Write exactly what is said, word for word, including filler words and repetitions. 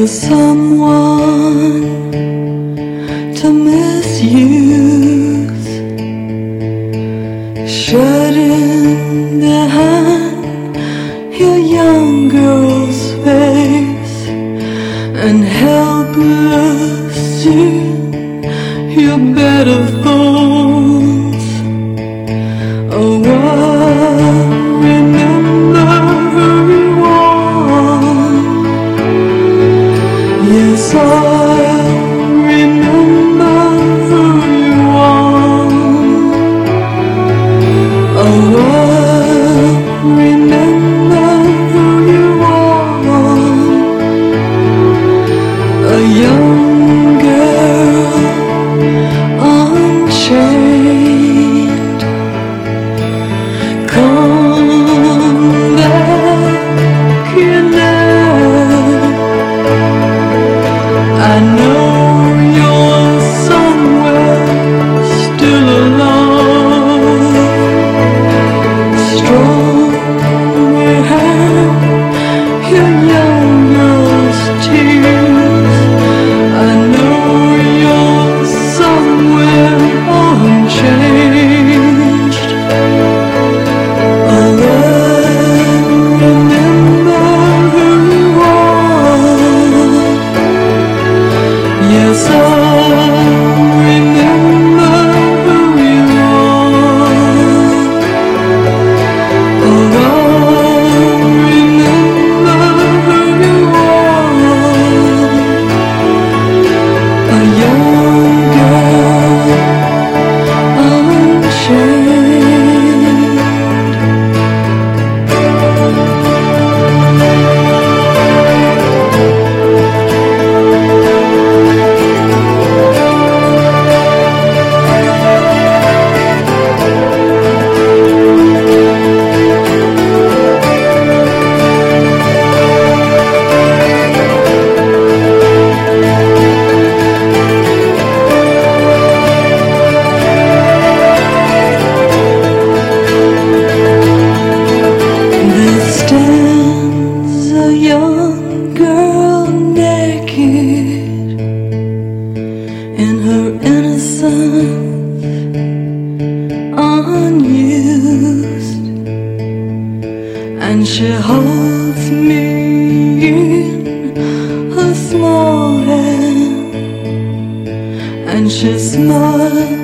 You're someone to misuse, shutting behind your young girl's face and helpless to your bed of thorns. Oh, I remember who you are. Yes, I remember who you are. Oh, I remember who you are. A young girl unchained. Come back here now. I know you're somewhere still alive. Strong behind your young girl's tears. I know you're somewhere unchanged. Oh, I remember who you are. Yes, I remember who you are. Oh, I remember who you are. A young girl unchained. There stands a young girl naked in her innocence, unused, and she holds me in her small hand, and she smiles